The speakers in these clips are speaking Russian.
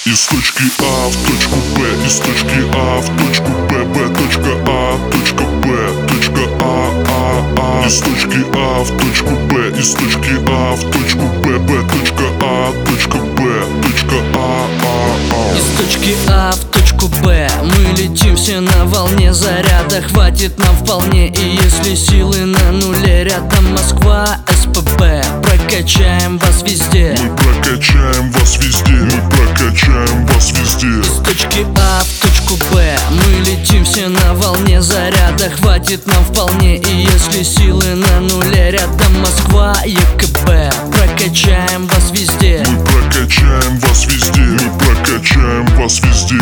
Из точки А в точку Б, из точки А в точку Б, Б точка А, точка Б, точка А. Из точки А в точку Б, из точки А в точку Б, Б точка А, точка Б, точка А. Из точки А в точку Б мы летим все на волне заряда. Хватит нам вполне, и если силы на нуле, рядом Москва, СПБ. Прокачаем вас везде. Мы прокачаем вас везде. Мы прокачаем вас везде. Из точки А в точку Б мы летим все на волне заряда. Хватит нам вполне, и если силы на нуле, рядом Москва, ЕКБ. Прокачаем вас везде. Мы прокачаем вас везде. Мы прокачаем вас везде.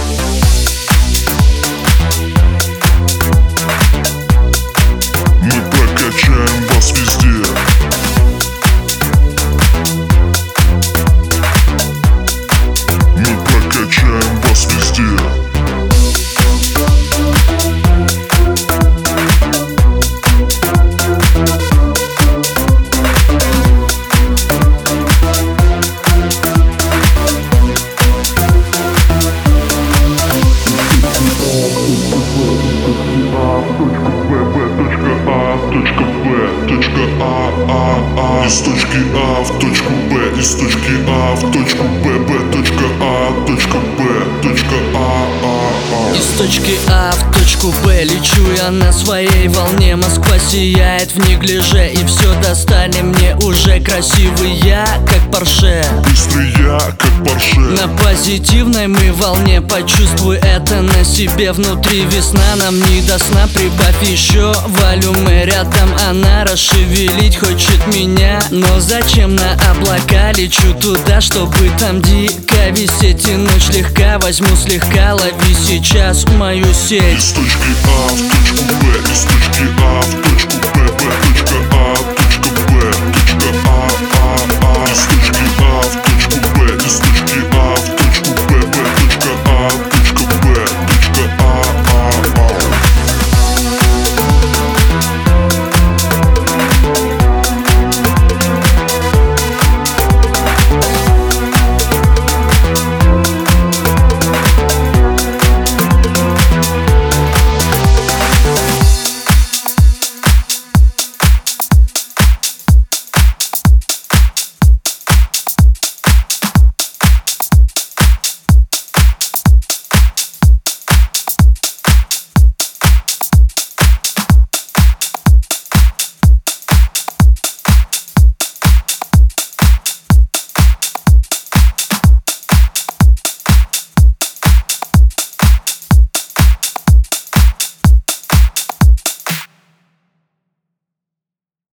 Мы прокачаем вас везде. Мы прокачаем вас везде. Из точки А в точку Б, из точки А в точку Б, Б точка А, точка Б, точка А. Из точки А в точку Б лечу я на своей волне. Москва сияет в неглиже, и все достали мне уже. Красивый я, как Порше. Быстрый я, как Порше. На позитивной мы волне, почувствуй это на себе. Внутри весна, нам не до сна. Прибавь еще волюмы, рядом она расшевелить хочет меня. Но зачем на облака? Лечу туда, чтобы там дико висеть. И ночь слегка, возьму слегка, лови сейчас мою сеть. Из точки А в точку Б, из точки А в точку Б, Б точка